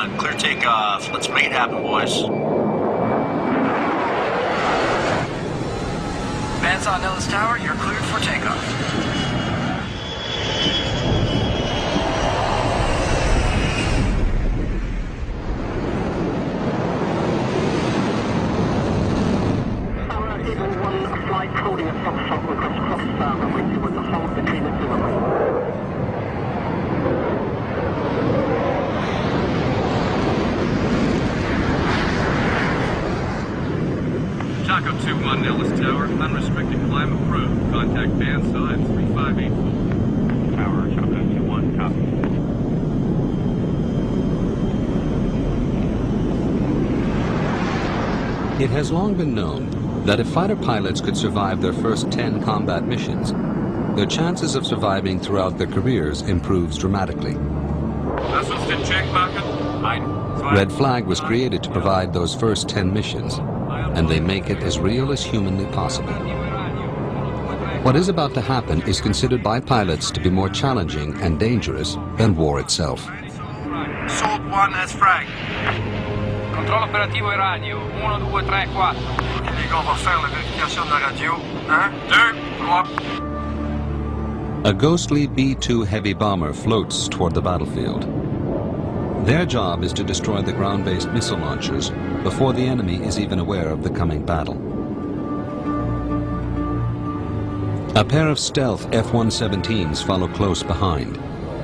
2-1. Clear takeoff. Let's make it happen, boys. Vance on Nellis Tower, you're cleared for takeoff. Eagle 1, flight holding at Foxtrot, request cross runway with the hold between the two runways. Taco 2-1 Nellis Tower, unrestricted climb approved. Contact band sign 3584. Tower, Taco 2-1, copy. It has long been known that if fighter pilots could survive their first 10 combat missions, their chances of surviving throughout their careers improves dramatically. Red Flag was created to provide those first 10 missions, and they make it as real as humanly possible. What is about to happen is considered by pilots to be more challenging and dangerous than war itself. Sold 1 as frag. Controllo operativo e radio, 1, 2, 3, 4. On va faire la vérification de la radio. 1, 2, 3. A ghostly B-2 heavy bomber floats toward the battlefield. Their job is to destroy the ground-based missile launchers before the enemy is even aware of the coming battle. A pair of stealth F-117s follow close behind.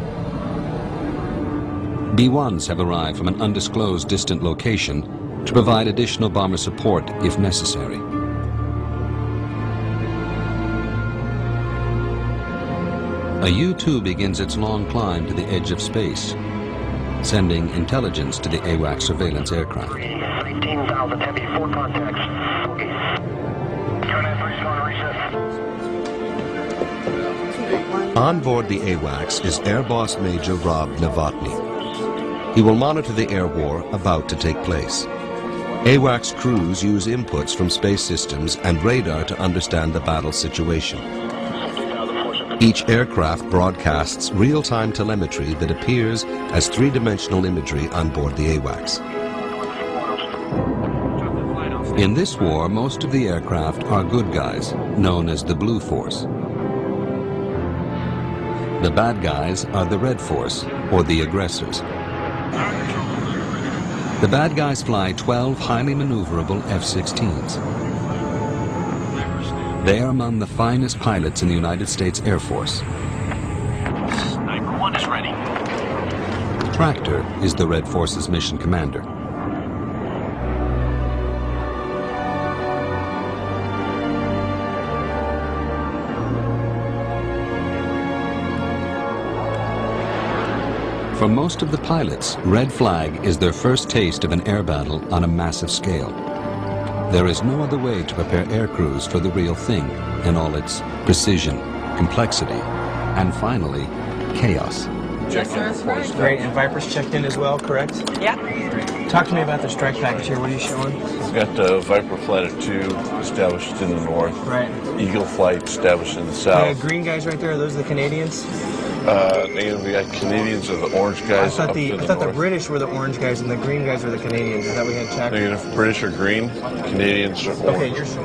B-1s have arrived from an undisclosed distant location to provide additional bomber support if necessary. A U-2 begins its long climb to the edge of space, sending intelligence to the AWACS surveillance aircraft. 18,000 heavy, 4 contacts. Okay. On board the AWACS is Air Boss Major Rob Novotny. He will monitor the air war about to take place. AWACS crews use inputs from space systems and radar to understand the battle situation. Each aircraft broadcasts real-time telemetry that appears as three-dimensional imagery on board the AWACS. In this war, most of the aircraft are good guys, known as the Blue Force. The bad guys are the Red Force, or the aggressors. The bad guys fly 12 highly maneuverable F-16s. They are among the finest pilots in the United States Air Force. Sniper 1 is ready. Tractor is the Red Force's mission commander. For most of the pilots, Red Flag is their first taste of an air battle on a massive scale. There is no other way to prepare air crews for the real thing in all its precision, complexity, and finally, chaos. Great, and Viper's checked in as well, correct? Yeah. Talk to me about the strike package here. What are you showing? We've got Viper Flight of 2 established in the north. Right. Eagle Flight established in the south. The green guys right there, are those the Canadians? We got Canadians are the orange guys. I thought the British were the orange guys and the green guys were the Canadians. I thought we had checked. If British are green, Canadians are orange. Okay, you're showing.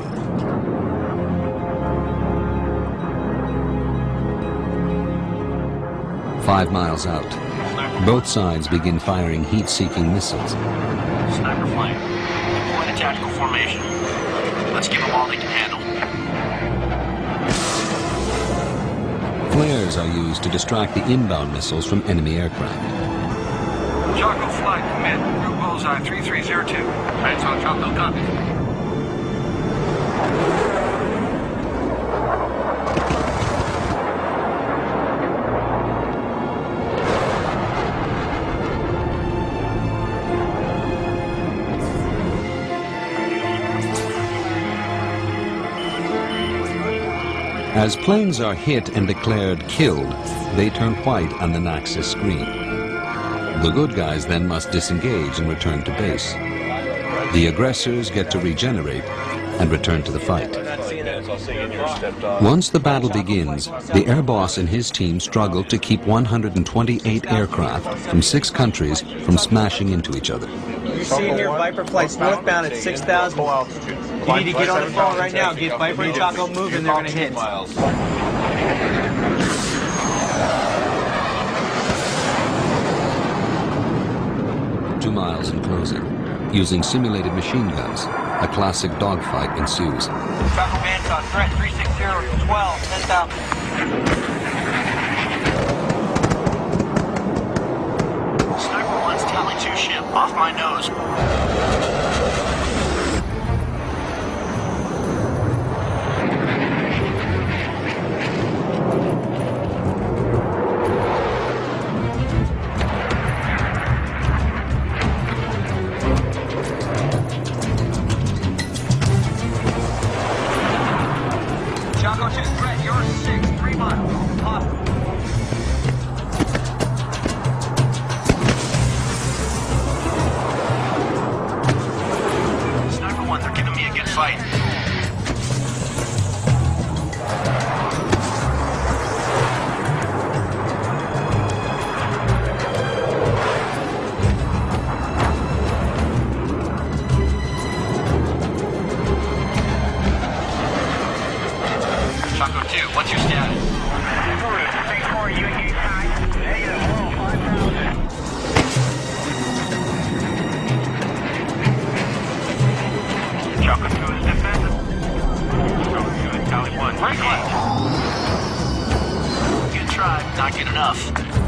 5 miles out, both sides begin firing heat-seeking missiles. Sniper flying. Deploying a tactical formation. Let's give them all they can handle. Flares are used to distract the inbound missiles from enemy aircraft. Choco Flight, commit. Group bullseye 3302. Vance on Choco, copy. As planes are hit and declared killed, they turn white on the Naxos screen. The good guys then must disengage and return to base. The aggressors get to regenerate and return to the fight. stepped off. Once the battle begins, the air boss and his team struggle to keep 128 aircraft from 6 countries from smashing into each other. You see here Viper flights northbound at 6,000. You need to get on the phone right now. Get Viper and Chaco moving. They're going to hit. 2 miles and closing. Using simulated machine guns, a classic dogfight ensues. Chaco Band's on threat 360 12, 10,000. Sniper 1's Tally 2 ship, off my nose. Chaco 2 threat, you're 6, 3 miles. Hostile. Sniper 1, they're giving me a good fight. Chaco 2, what's your status? Chaco 2 is defended. Chaco 2 is Tally 1. Right left. Good try, not good enough.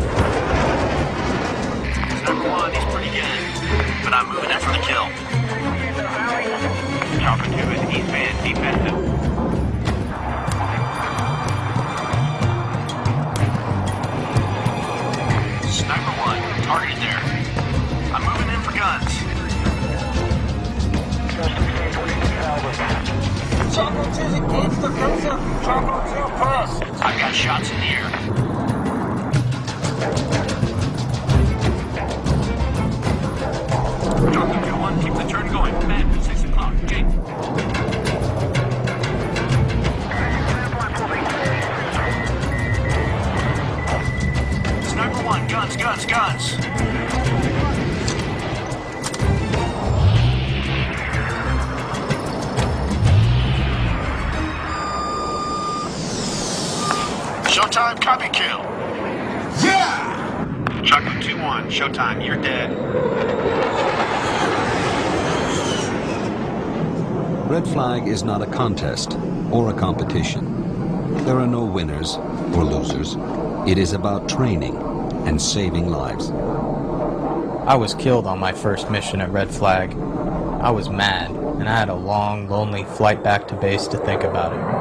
Sniper 1, he's pretty good, but I'm moving in for the kill. Chaco 2 is East Van defensive. Sniper 1, targeted there. I'm moving in for guns. Chaco 2's engaged the cruiser. Chaco 2 pass. I've got shots in the air. Chaco 2-1, keep the turn going. Command at 6 o'clock. Gate. Sniper 1, guns, guns, guns. Showtime, copy kill. Yeah! Chaco 2-1, Showtime, you're dead. Red Flag is not a contest or a competition. There are no winners or losers. It is about training and saving lives. I was killed on my first mission at Red Flag. I was mad, and I had a long, lonely flight back to base to think about it.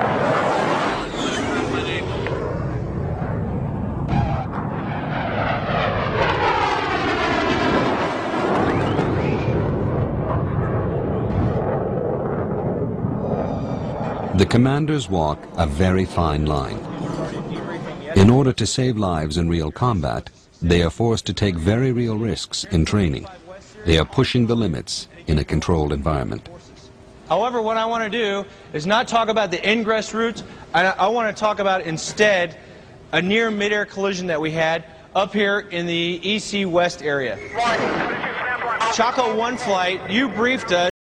The commanders walk a very fine line. In order to save lives in real combat, they are forced to take very real risks in training. They are pushing the limits in a controlled environment. However, what I want to do is not talk about the ingress routes. I want to talk about instead a near mid-air collision that we had up here in the EC West area. Chaco 1 flight, you briefed us.